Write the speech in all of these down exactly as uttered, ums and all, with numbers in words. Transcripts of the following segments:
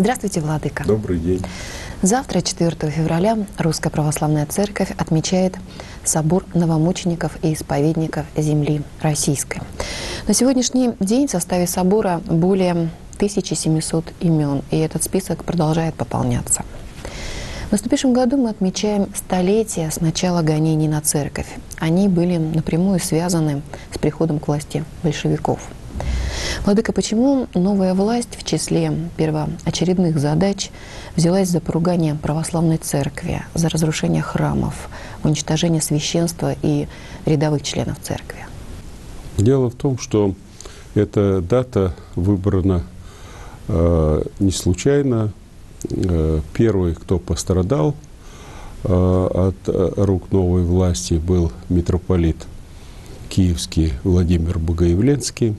Здравствуйте, владыка. Добрый день. Завтра, четвёртого февраля, Русская Православная Церковь отмечает собор новомучеников и исповедников земли российской. На сегодняшний день в составе собора более тысячи семисот имен, и этот список продолжает пополняться. В наступившем году мы отмечаем столетие с начала гонений на церковь. Они были напрямую связаны с приходом к власти большевиков. Владыка, почему новая власть в числе первоочередных задач взялась за поругание православной церкви, за разрушение храмов, уничтожение священства и рядовых членов церкви? Дело в том, что эта дата выбрана э, не случайно. Э, первый, кто пострадал э, от рук новой власти, был митрополит киевский Владимир Богоявленский.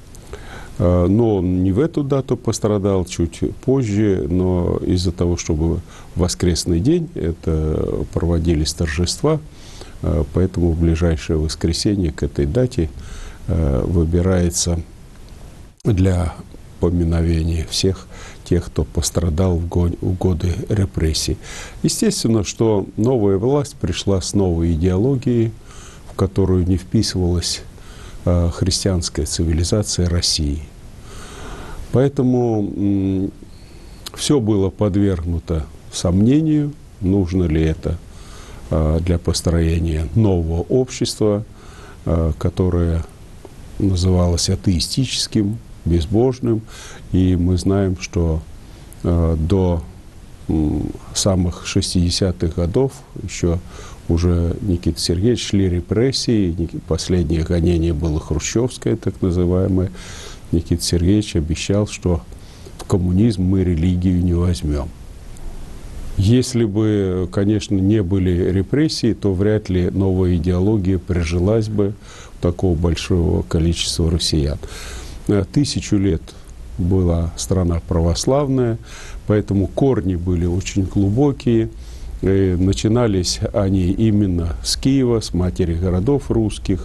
Но он не в эту дату пострадал, чуть позже, но из-за того, чтобы в воскресный день это проводились торжества, поэтому в ближайшее воскресенье к этой дате выбирается для поминовения всех тех, кто пострадал в годы репрессий. Естественно, что новая власть пришла с новой идеологией, в которую не вписывалась христианская цивилизация России. Поэтому м, все было подвергнуто сомнению, нужно ли это а, для построения нового общества, а, которое называлось атеистическим, безбожным. И мы знаем, что а, до м, самых шестидесятых годов еще уже Никита Сергеевич шли репрессии, последнее гонение было хрущевское, так называемое. Никита Сергеевич обещал, что в коммунизм мы религию не возьмем. Если бы, конечно, не были репрессии, то вряд ли новая идеология прижилась бы у такого большого количества россиян. Тысячу лет была страна православная, поэтому корни были очень глубокие. И начинались они именно с Киева, с матери городов русских,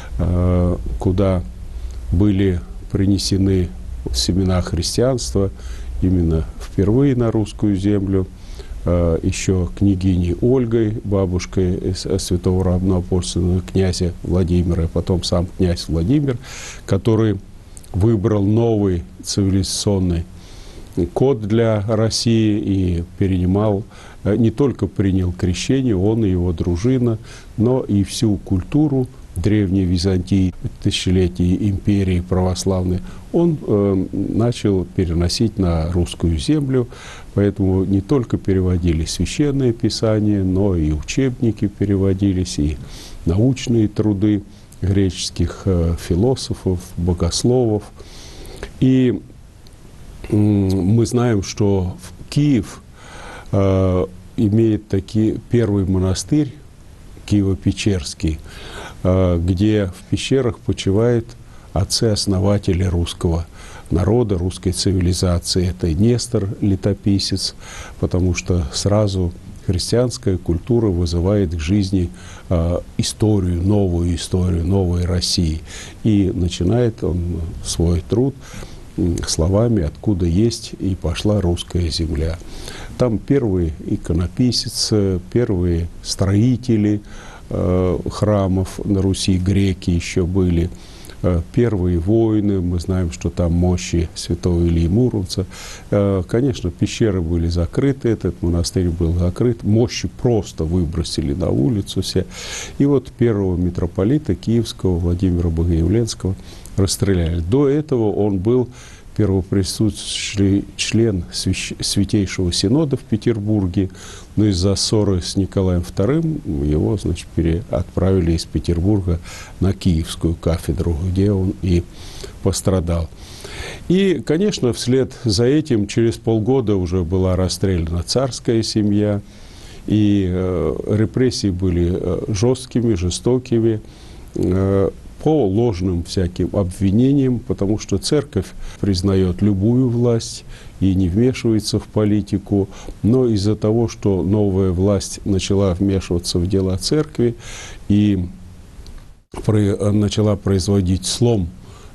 куда были принесены семена христианства именно впервые на русскую землю, еще княгиней Ольгой, бабушкой святого равноапостольного князя Владимира, потом сам князь Владимир, который выбрал новый цивилизационный код для России и перенимал, не только принял крещение, он и его дружина, но и всю культуру Древней Византии, тысячелетий империи православной, он э, начал переносить на русскую землю. Поэтому не только переводили священные писания, но и учебники переводились, и научные труды греческих э, философов, богословов. И э, мы знаем, что Киев э, имеет таки первый монастырь, Киево-Печерский, где в пещерах почивают отцы-основатели русского народа, русской цивилизации. Это Нестор, летописец, потому что сразу христианская культура вызывает к жизни историю, новую историю, новой России. И начинает он свой труд словами «Откуда есть и пошла русская земля». Там первые иконописцы, первые строители э, храмов на Руси, греки еще были, э, первые воины, мы знаем, что там мощи святого Ильи Муромца. Э, конечно, пещеры были закрыты, этот монастырь был закрыт, мощи просто выбросили на улицу все. И вот первого митрополита киевского Владимира Богоявленского расстреляли. До этого он был первоприсутствующий член Святейшего Синода в Петербурге, но из-за ссоры с Николаем вторым его, значит, отправили из Петербурга на Киевскую кафедру, где он и пострадал. И, конечно, вслед за этим через полгода уже была расстреляна царская семья, и э, репрессии были э, жесткими, жестокими, э, по ложным всяким обвинениям, потому что церковь признает любую власть и не вмешивается в политику, но из-за того, что новая власть начала вмешиваться в дела церкви и начала производить слом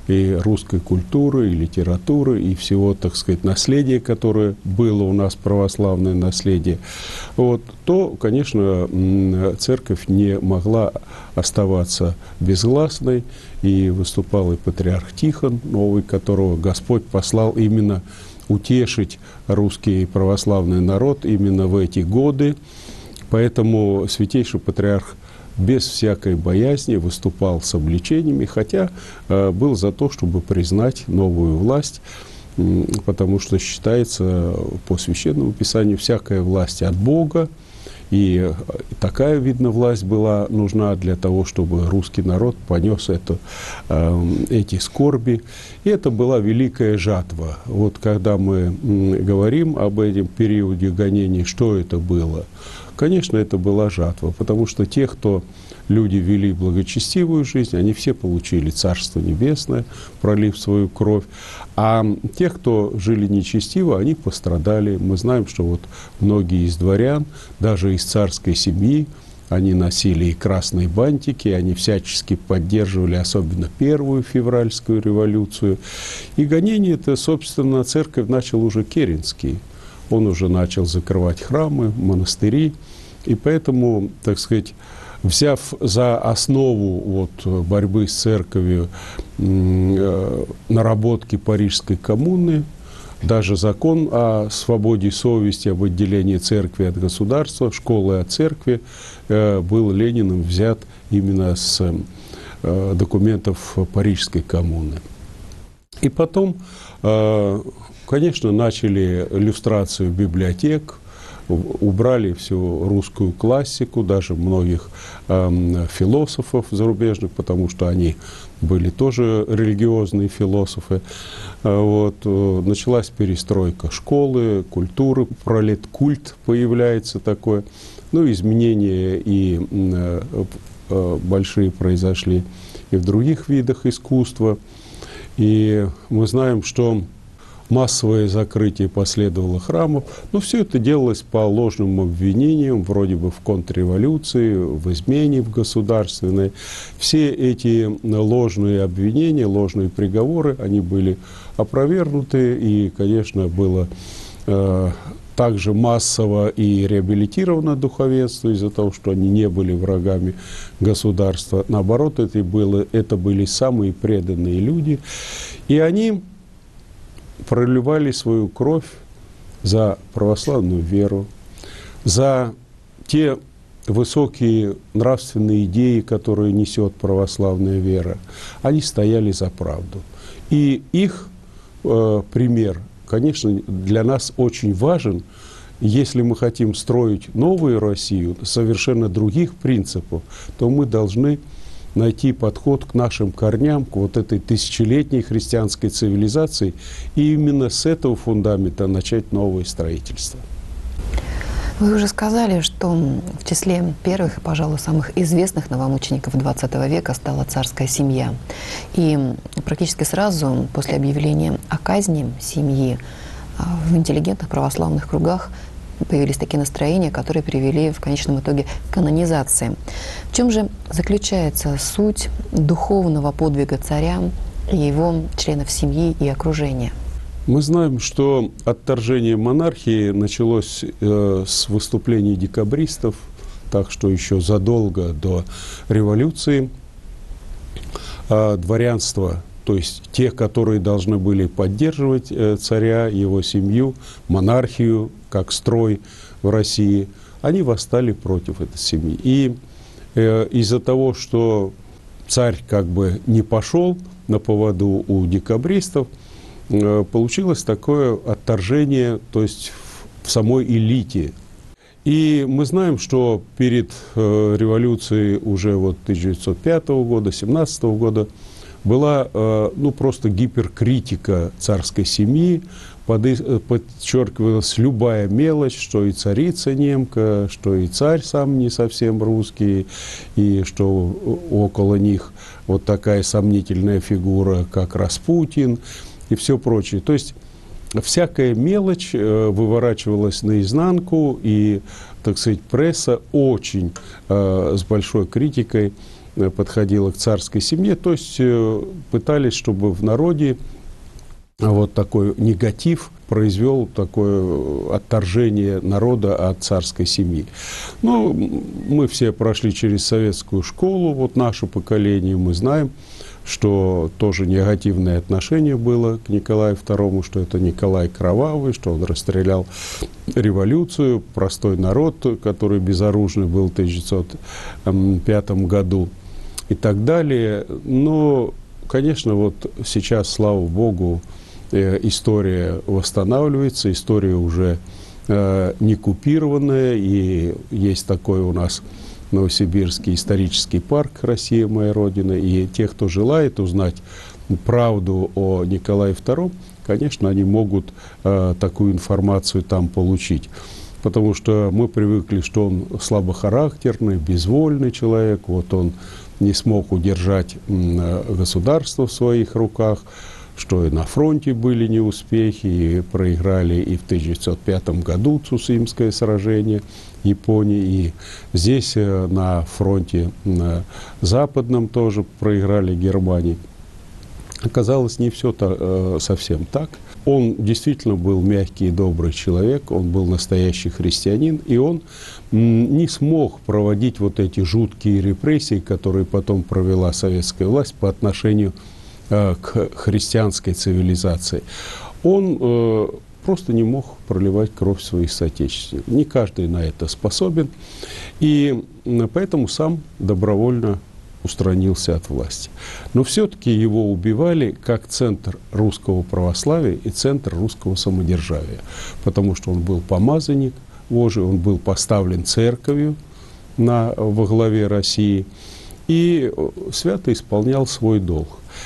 и русской культуры, и литературы, и всего, так сказать, наследия, которое было у нас, православное наследие, вот, то, конечно, церковь не могла оставаться безгласной, и выступал и патриарх Тихон Новый, которого Господь послал именно утешить русский православный народ именно в эти годы. Поэтому святейший патриарх без всякой боязни выступал с обличениями, хотя э, был за то, чтобы признать новую власть, э, потому что считается по Священному Писанию всякая власть от Бога, и такая, видно, власть была нужна для того, чтобы русский народ понес это, э, эти скорби. И это была великая жатва. Вот когда мы э, говорим об этом периоде гонений, что это было? Конечно, это была жатва, потому что те, кто люди вели благочестивую жизнь, они все получили Царство Небесное, пролив свою кровь. А те, кто жили нечестиво, они пострадали. Мы знаем, что вот многие из дворян, даже из царской семьи, они носили и красные бантики, они всячески поддерживали особенно первую февральскую революцию. И гонение это, собственно, церковь начал уже Керенский. Он уже начал закрывать храмы, монастыри. И поэтому, так сказать, взяв за основу вот, борьбы с церковью э, наработки Парижской коммуны, даже закон о свободе совести, об отделении церкви от государства, школы от церкви, э, был Лениным взят именно с э, документов Парижской коммуны. И потом, э, конечно, начали иллюстрацию библиотек, убрали всю русскую классику, даже многих э, философов зарубежных, потому что они были тоже религиозные философы. Вот. Началась перестройка школы, культуры, пролеткульт появляется такое. Ну, изменения и э, э, большие произошли и в других видах искусства. И мы знаем, что массовое закрытие последовало храмов. Но все это делалось по ложным обвинениям, вроде бы в контрреволюции, в измене в государственной. Все эти ложные обвинения, ложные приговоры, они были опровергнуты. И, конечно, было э, также массово и реабилитировано духовенство из-за того, что они не были врагами государства. Наоборот, это, было, это были самые преданные люди. И они проливали свою кровь за православную веру, за те высокие нравственные идеи, которые несет православная вера. Они стояли за правду. И их э, пример, конечно, для нас очень важен, если мы хотим строить новую Россию, совершенно других принципов, то мы должны найти подход к нашим корням, к вот этой тысячелетней христианской цивилизации, и именно с этого фундамента начать новое строительство. Вы уже сказали, что в числе первых и, пожалуй, самых известных новомучеников двадцатого века стала царская семья. И практически сразу после объявления о казни семьи в интеллигентных православных кругах появились такие настроения, которые привели в конечном итоге к канонизации. В чем же заключается суть духовного подвига царя и его членов семьи и окружения? Мы знаем, что отторжение монархии началось э, с выступлений декабристов, так что еще задолго до революции э, дворянство, то есть те, которые должны были поддерживать э, царя, его семью, монархию, как строй в России, они восстали против этой семьи. И э, из-за того, что царь как бы не пошел на поводу у декабристов, э, получилось такое отторжение, то есть в, в самой элите. И мы знаем, что перед э, революцией уже вот тысяча девятьсот пятого года, семнадцатого года была э, ну, просто гиперкритика царской семьи, подчеркивалась любая мелочь, что и царица немка, что и царь сам не совсем русский, и что около них вот такая сомнительная фигура, как Распутин, и все прочее. То есть всякая мелочь выворачивалась наизнанку, и, так сказать, пресса очень э, с большой критикой подходила к царской семье, то есть пытались, чтобы в народе вот такой негатив произвел такое отторжение народа от царской семьи. Ну, мы все прошли через советскую школу, вот наше поколение, мы знаем, что тоже негативное отношение было к Николаю второму, что это Николай Кровавый, что он расстрелял революцию, простой народ, который безоружный был в тысяча девятьсот пятом году и так далее. Но, конечно, вот сейчас, слава Богу, история восстанавливается, история уже не купированная, и есть такой у нас Новосибирский исторический парк «Россия, моя Родина», и те, кто желает узнать правду о Николае втором, конечно, они могут э, такую информацию там получить. Потому что мы привыкли, что он слабохарактерный, безвольный человек, вот он не смог удержать э, государство в своих руках, что и на фронте были неуспехи, и проиграли и в тысяча девятьсот пятом году Цусимское сражение Японии, и здесь на фронте на западном тоже проиграли Германии. Оказалось, не все -то, э, совсем так. Он действительно был мягкий и добрый человек, он был настоящий христианин, и он м, не смог проводить вот эти жуткие репрессии, которые потом провела советская власть по отношению к христианской цивилизации. Он э, просто не мог проливать кровь своих соотечественников. Не каждый на это способен. И поэтому сам добровольно устранился от власти. Но все-таки его убивали как центр русского православия и центр русского самодержавия. Потому что он был помазанник Божий, он был поставлен церковью на, во главе России и свято исполнял свой долг.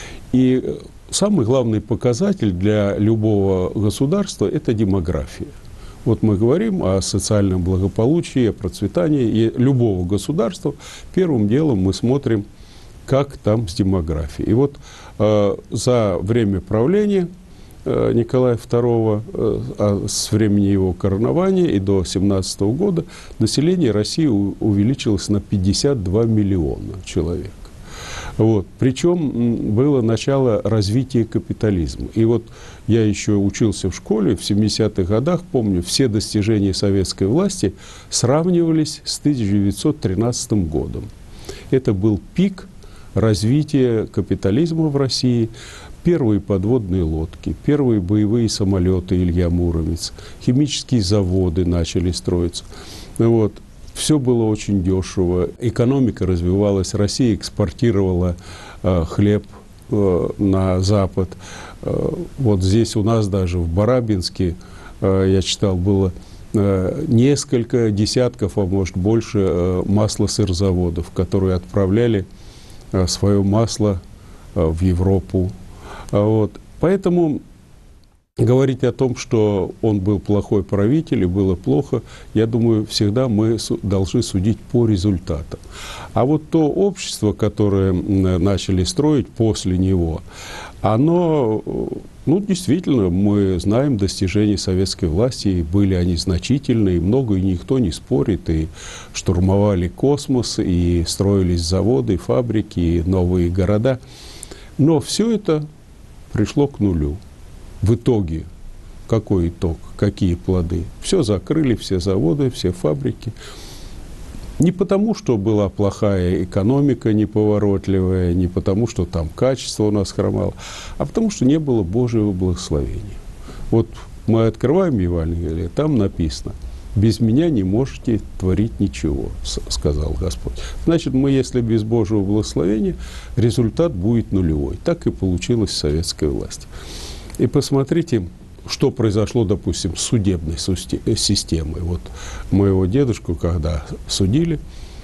И самый главный показатель для любого государства – это демография. Вот мы говорим о социальном благополучии, о процветании и любого государства. Первым делом мы смотрим, как там с демографией. И вот э, за время правления э, Николая второго, э, с времени его коронования и до семнадцатого года население России увеличилось на пятьдесят два миллиона человек. Вот. Причем было начало развития капитализма. И вот я еще учился в школе в семидесятых годах, помню, все достижения советской власти сравнивались с тысяча девятьсот тринадцатым годом. Это был пик развития капитализма в России. Первые подводные лодки, первые боевые самолеты Илья Муромец, химические заводы начали строиться. Вот. Все было очень дешево, экономика развивалась, Россия экспортировала э, хлеб э, на Запад. Э, вот здесь у нас даже в Барабинске, э, я читал, было э, несколько десятков, а может больше, э, маслосырзаводов, которые отправляли э, свое масло э, в Европу. А вот. Поэтому говорить о том, что он был плохой правитель и было плохо, я думаю, всегда мы должны судить по результатам. А вот то общество, которое начали строить после него, оно, ну, действительно, мы знаем достижения советской власти, и были они значительные, много, и никто не спорит, и штурмовали космос, и строились заводы, фабрики, и новые города. Но все это пришло к нулю. В итоге, какой итог, какие плоды? Все закрыли, все заводы, все фабрики. Не потому, что была плохая экономика, неповоротливая, не потому, что там качество у нас хромало, а потому, что не было Божьего благословения. Вот мы открываем Евангелие, там написано: «Без меня не можете творить ничего», сказал Господь. Значит, мы, если без Божьего благословения, результат будет нулевой. Так и получилось с советской властью. И посмотрите, что произошло, допустим, с судебной системой. Вот моего дедушку, когда судили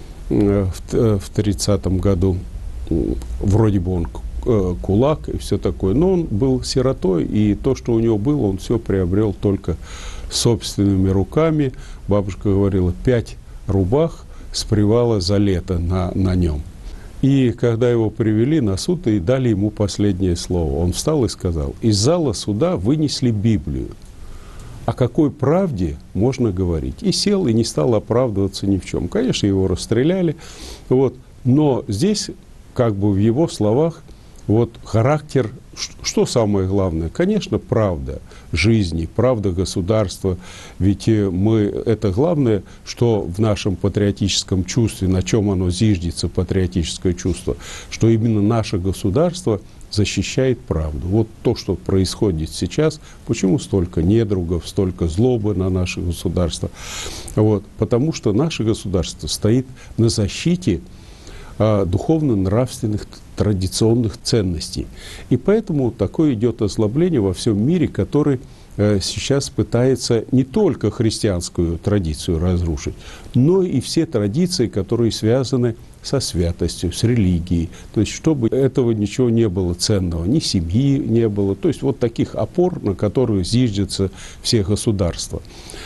в тридцатом году, вроде бы он кулак и все такое, но он был сиротой, и то, что у него было, он все приобрел только собственными руками. Бабушка говорила, пять рубах с привала за лето на, на нем. И когда его привели на суд и дали ему последнее слово, он встал и сказал: из зала суда вынесли Библию. О какой правде можно говорить? И сел, и не стал оправдываться ни в чем. Конечно, его расстреляли. Вот. Но здесь, как бы в его словах, вот характер, что самое главное? Конечно, правда жизни, правда государства. Ведь мы, это главное, что в нашем патриотическом чувстве, на чем оно зиждется, патриотическое чувство, что именно наше государство защищает правду. Вот то, что происходит сейчас, почему столько недругов, столько злобы на наше государство? Вот, потому что наше государство стоит на защите а, духовно-нравственных традиционных ценностей. И поэтому такое идет озлобление во всем мире, который э, сейчас пытается не только христианскую традицию разрушить, но и все традиции, которые связаны со святостью, с религией. То есть, чтобы этого ничего не было ценного, ни семьи не было. То есть, вот таких опор, на которые зиждется все государства.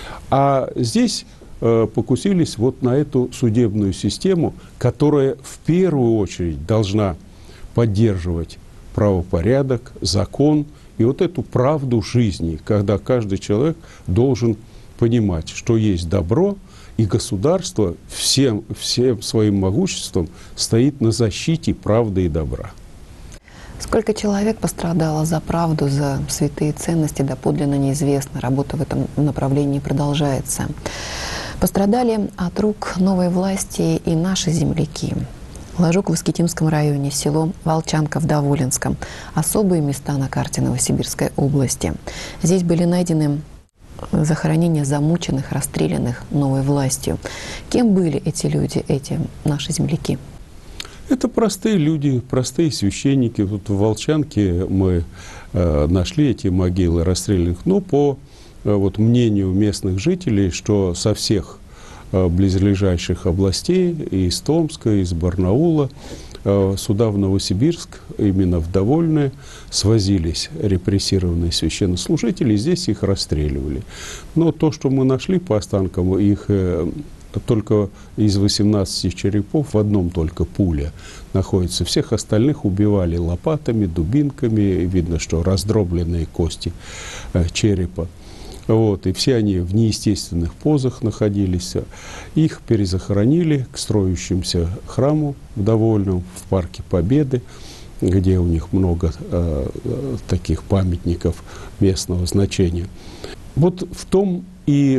А здесь э, покусились вот на эту судебную систему, которая в первую очередь должна поддерживать правопорядок, закон и вот эту правду жизни, когда каждый человек должен понимать, что есть добро, и государство всем, всем своим могуществом стоит на защите правды и добра. Сколько человек пострадало за правду, за святые ценности, доподлинно неизвестно. Работа в этом направлении продолжается. Пострадали от рук новой власти и наши земляки. Ложук в Искитимском районе, село Волчанка в Доволинском. Особые места на карте Новосибирской области. Здесь были найдены захоронения замученных, расстрелянных новой властью. Кем были эти люди, эти наши земляки? Это простые люди, простые священники. Тут в Волчанке мы э, нашли эти могилы расстрелянных. Но по э, вот, мнению местных жителей, что со всех близлежащих областей, и из Томска, и из Барнаула, сюда, в Новосибирск, именно в Довольное, свозились репрессированные священнослужители, и здесь их расстреливали. Но то, что мы нашли по останкам, их только из восемнадцати черепов в одном только пуля находится. Всех остальных убивали лопатами, дубинками, видно, что раздробленные кости черепа. Вот, и все они в неестественных позах находились. Их перезахоронили к строящемуся храму в Довольном, в Парке Победы, где у них много э, таких памятников местного значения. Вот в том и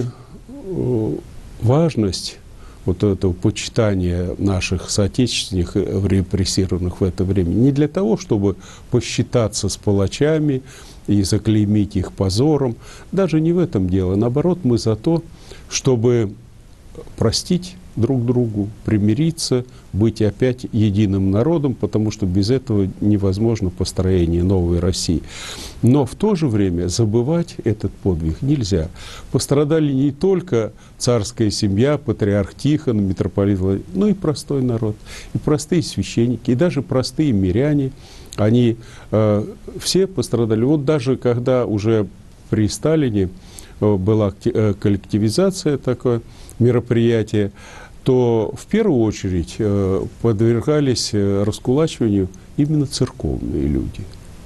э, важность вот этого почитания наших соотечественников, репрессированных в это время, не для того, чтобы посчитаться с палачами и заклеймить их позором. Даже не в этом дело. Наоборот, мы за то, чтобы простить друг другу, примириться, быть опять единым народом, потому что без этого невозможно построение новой России. Но в то же время забывать этот подвиг нельзя. Пострадали не только царская семья, патриарх Тихон, митрополит Владимир, но и простой народ, и простые священники, и даже простые миряне. Они э, все пострадали. Вот даже когда уже при Сталине э, была э, коллективизация, такое мероприятие, то в первую очередь э, подвергались э, раскулачиванию именно церковные люди.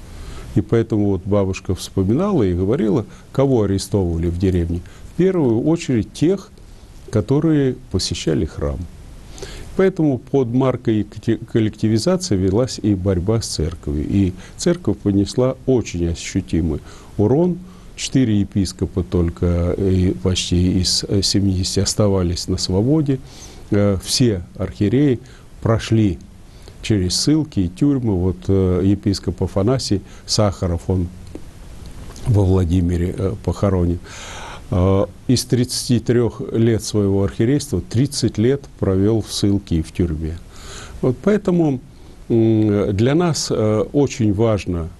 И поэтому вот бабушка вспоминала и говорила, кого арестовывали в деревне. В первую очередь тех, которые посещали храм. Поэтому под маркой коллективизации велась и борьба с церковью. И церковь понесла очень ощутимый урон. Четыре епископа только и почти из семидесяти оставались на свободе. Все архиереи прошли через ссылки и тюрьмы. Вот епископ Афанасий Сахаров, он во Владимире похоронен. Из тридцати трёх лет своего архиерейства тридцать лет провел в ссылке и в тюрьме. Вот поэтому для нас очень важно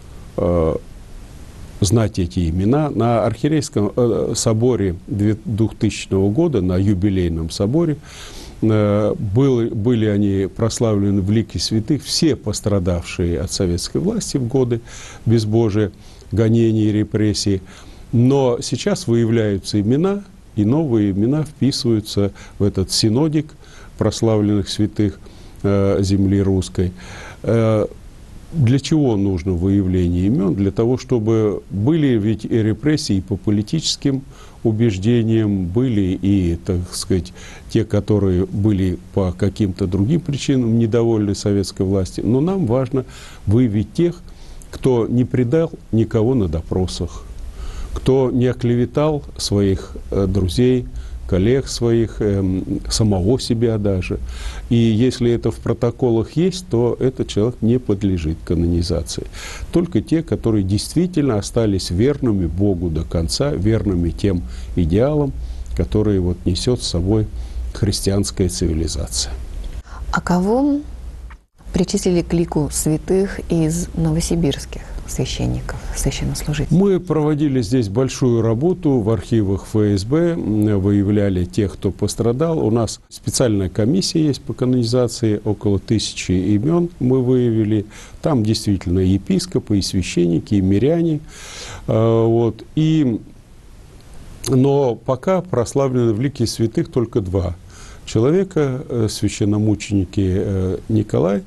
знать эти имена. На архиерейском соборе двухтысячного года, на юбилейном соборе, были, были они прославлены в лике святых все пострадавшие от советской власти в годы безбожия, гонений и репрессий. Но сейчас выявляются имена, и новые имена вписываются в этот синодик прославленных святых э, земли русской. Э, Для чего нужно выявление имен? Для того, чтобы были ведь и репрессии по политическим убеждениям, были и, так сказать, те, которые были по каким-то другим причинам недовольны советской властью. Но нам важно выявить тех, кто не предал никого на допросах, кто не оклеветал своих э, друзей, коллег своих, э, самого себя даже. И если это в протоколах есть, то этот человек не подлежит канонизации. Только те, которые действительно остались верными Богу до конца, верными тем идеалам, которые вот несет с собой христианская цивилизация. А кого причислили к лику святых из новосибирских священников, священнослужителей? Мы проводили здесь большую работу в архивах эф эс бэ, выявляли тех, кто пострадал. У нас специальная комиссия есть по канонизации, около тысячи имен мы выявили. Там действительно и епископы, и священники, и миряне. Вот. И... Но пока прославлены в лике святых только два человека, священномученики Николай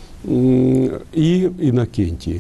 и Иннокентий.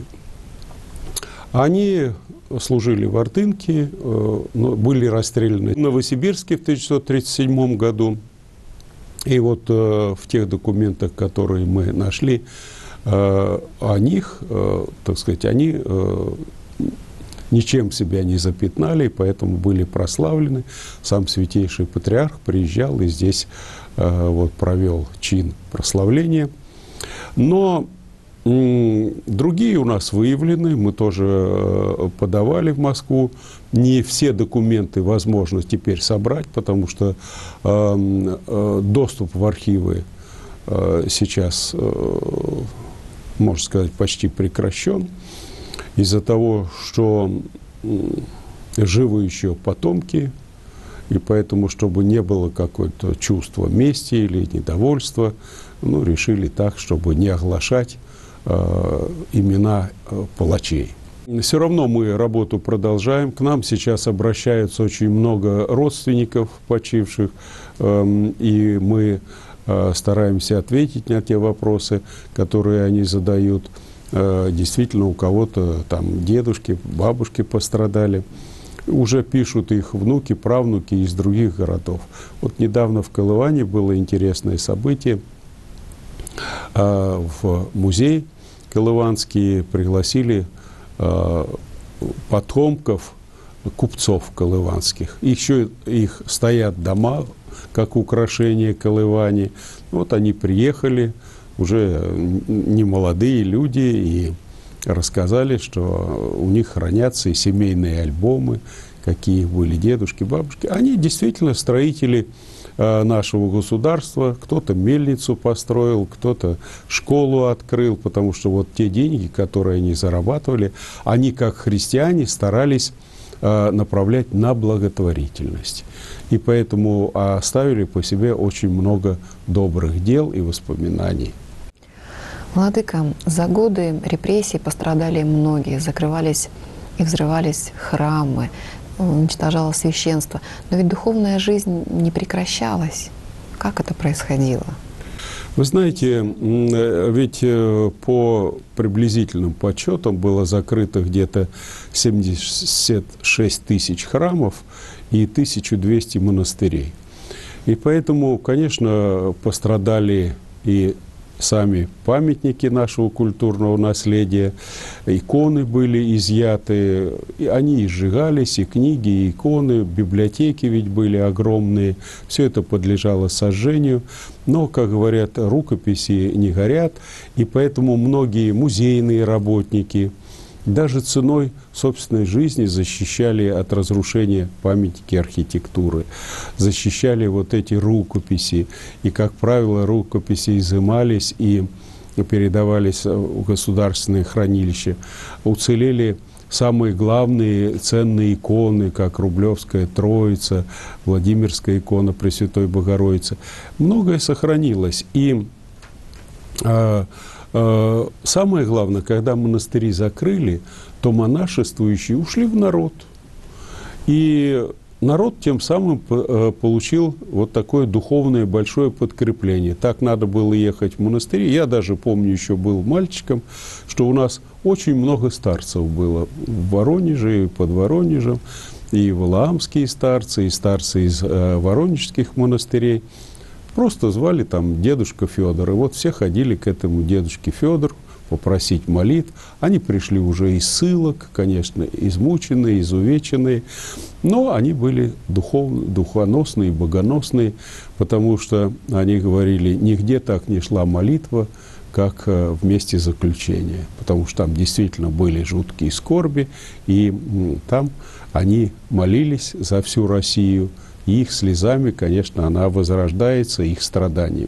Они служили в Ордынке, были расстреляны в Новосибирске в тысяча девятьсот тридцать седьмом году. И вот в тех документах, которые мы нашли о них, так сказать, они ничем себя не запятнали, поэтому были прославлены. Сам святейший патриарх приезжал и здесь вот провел чин прославления. Но другие у нас выявлены, мы тоже подавали в Москву. Не все документы возможно теперь собрать, потому что доступ в архивы сейчас, можно сказать, почти прекращен. Из-за того, что живы еще потомки, и поэтому, чтобы не было какое-то чувство мести или недовольства, ну, решили так, чтобы не оглашать э, имена э, палачей. Все равно мы работу продолжаем. К нам сейчас обращаются очень много родственников почивших, э, и мы э, стараемся ответить на те вопросы, которые они задают. Э, действительно, у кого-то там дедушки, бабушки пострадали. Уже пишут их внуки, правнуки из других городов. Вот недавно в Колыване было интересное событие. В музей колыванский пригласили потомков купцов колыванских. Еще их стоят дома, как украшение Колывани. Вот они приехали, уже не молодые люди, и рассказали, что у них хранятся и семейные альбомы, какие были дедушки, бабушки. Они действительно строители э, нашего государства. Кто-то мельницу построил, кто-то школу открыл, потому что вот те деньги, которые они зарабатывали, они, как христиане, старались э, направлять на благотворительность. И поэтому оставили по себе очень много добрых дел и воспоминаний. Владыка, за годы репрессий пострадали многие, закрывались и взрывались храмы, уничтожалось священство. Но ведь духовная жизнь не прекращалась. Как это происходило? Вы знаете, ведь по приблизительным подсчетам было закрыто где-то семьдесят шесть тысяч храмов и тысяча двести монастырей. И поэтому, конечно, пострадали и сами памятники нашего культурного наследия, иконы были изъяты, и они и сжигались, и книги, и иконы, библиотеки ведь были огромные, все это подлежало сожжению. Но, как говорят, рукописи не горят, и поэтому многие музейные работники даже ценой собственной жизни защищали от разрушения памятники архитектуры, защищали вот эти рукописи. И, как правило, рукописи изымались и передавались в государственные хранилища. Уцелели самые главные ценные иконы, как Рублевская Троица, Владимирская икона Пресвятой Богородицы. Многое сохранилось. И а, самое главное, когда монастыри закрыли, то монашествующие ушли в народ. И народ тем самым получил вот такое духовное большое подкрепление. Так надо было ехать в монастыри. Я даже помню, еще был мальчиком, что у нас очень много старцев было в Воронеже и под Воронежем. И валаамские старцы, и старцы из э, воронежских монастырей. Просто звали там дедушка Федор. И вот все ходили к этому дедушке Федору попросить молитв. Они пришли уже из ссылок, конечно, измученные, изувеченные. Но они были духовно, духоносные, богоносные, потому что они говорили, нигде так не шла молитва, как в месте заключения. Потому что там действительно были жуткие скорби, и там они молились за всю Россию, и их слезами, конечно, она возрождается, их страданиями.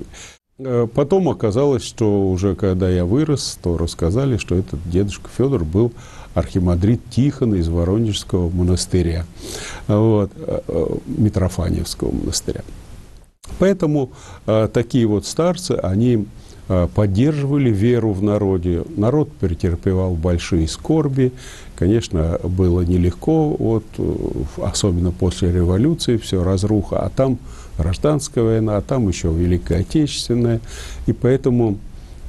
Потом оказалось, что уже когда я вырос, то рассказали, что этот дедушка Федор был архимандрит Тихон из Воронежского монастыря, вот, Митрофаневского монастыря. Поэтому э, такие вот старцы, они э, поддерживали веру в народе. Народ претерпевал большие скорби. Конечно, было нелегко, вот, особенно после революции, все разруха, а там гражданская война, а там еще Великая Отечественная. И поэтому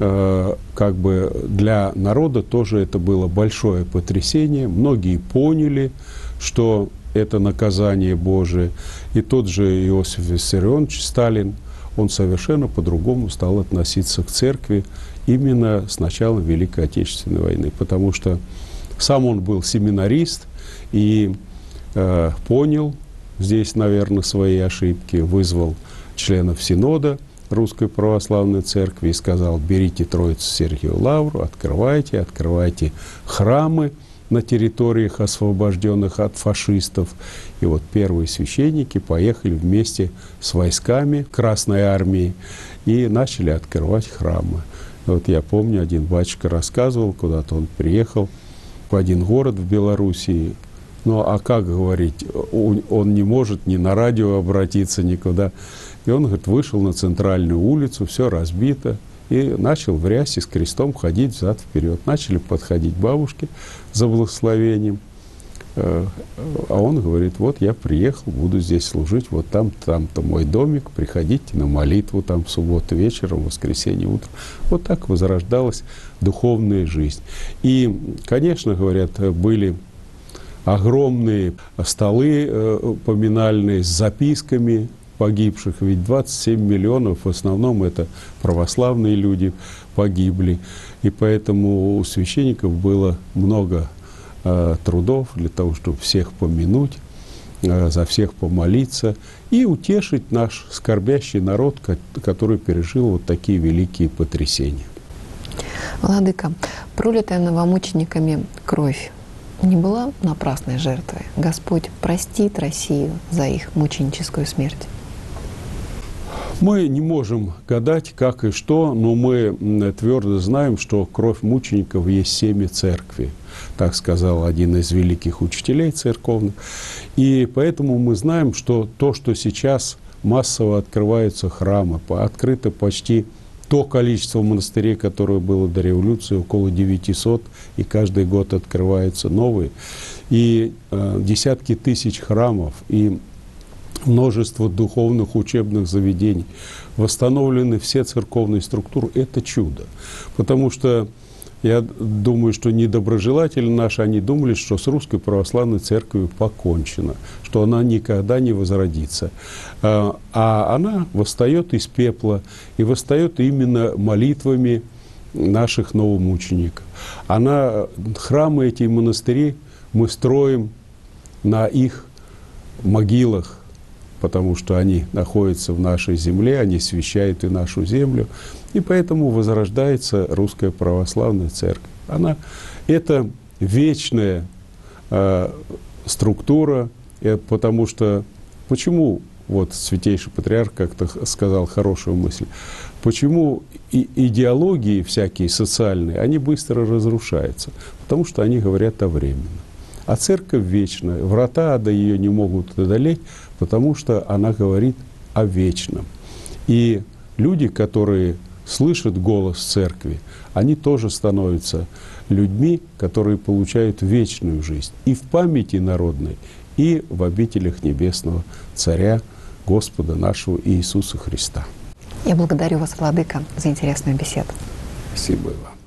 э, как бы для народа тоже это было большое потрясение. Многие поняли, что это наказание Божие. И тот же Иосиф Виссарионович Сталин, он совершенно по-другому стал относиться к церкви именно с начала Великой Отечественной войны. Потому что сам он был семинарист и э, понял здесь, наверное, свои ошибки, вызвал членов Синода Русской Православной Церкви и сказал: берите Троицу Сергию Лавру, открывайте, открывайте храмы на территориях, освобожденных от фашистов. И вот первые священники поехали вместе с войсками Красной Армии и начали открывать храмы. Вот я помню, один батюшка рассказывал, куда-то он приехал в один город в Белоруссии. Ну, а как говорить, он не может ни на радио обратиться, никуда. И он, говорит, вышел на центральную улицу, все разбито, и начал в рясе с крестом ходить взад-вперед. Начали подходить бабушки за благословением. А он говорит: вот я приехал, буду здесь служить, вот там, там-то мой домик, приходите на молитву там в субботу вечером, в воскресенье утром. Вот так возрождалась духовная жизнь. И, конечно, говорят, были огромные столы э, поминальные с записками погибших, ведь двадцать семь миллионов, в основном это православные люди, погибли. И поэтому у священников было много э, трудов для того, чтобы всех помянуть, э, за всех помолиться и утешить наш скорбящий народ, который пережил вот такие великие потрясения. Владыка, пролитая новомучениками кровь не была напрасной жертвой? Господь простит Россию за их мученическую смерть? Мы не можем гадать, как и что, но мы твердо знаем, что кровь мучеников есть семя церкви. Так сказал один из великих учителей церковных. И поэтому мы знаем, что то, что сейчас массово открываются храмы, открыто почти то количество монастырей, которое было до революции, около девятисот, и каждый год открываются новые, и э, десятки тысяч храмов, и множество духовных учебных заведений, восстановлены все церковные структуры, это чудо. Потому что я думаю, что недоброжелатели наши, они думали, что с Русской Православной Церковью покончено, что она никогда не возродится. А она восстает из пепла, и восстает именно молитвами наших новомучеников. Она, храмы эти, монастыри мы строим на их могилах, потому что они находятся в нашей земле, они освящают и нашу землю. И поэтому возрождается Русская Православная Церковь. Она, это вечная э, структура, э, потому что, почему, вот Святейший Патриарх как-то сказал хорошую мысль, почему и идеологии всякие социальные, они быстро разрушаются? Потому что они говорят о временном. А Церковь вечная, врата ада ее не могут одолеть, потому что она говорит о вечном. И люди, которые слышат голос Церкви, они тоже становятся людьми, которые получают вечную жизнь и в памяти народной, и в обителях Небесного Царя Господа нашего Иисуса Христа. Я благодарю вас, Владыка, за интересную беседу. Спасибо вам.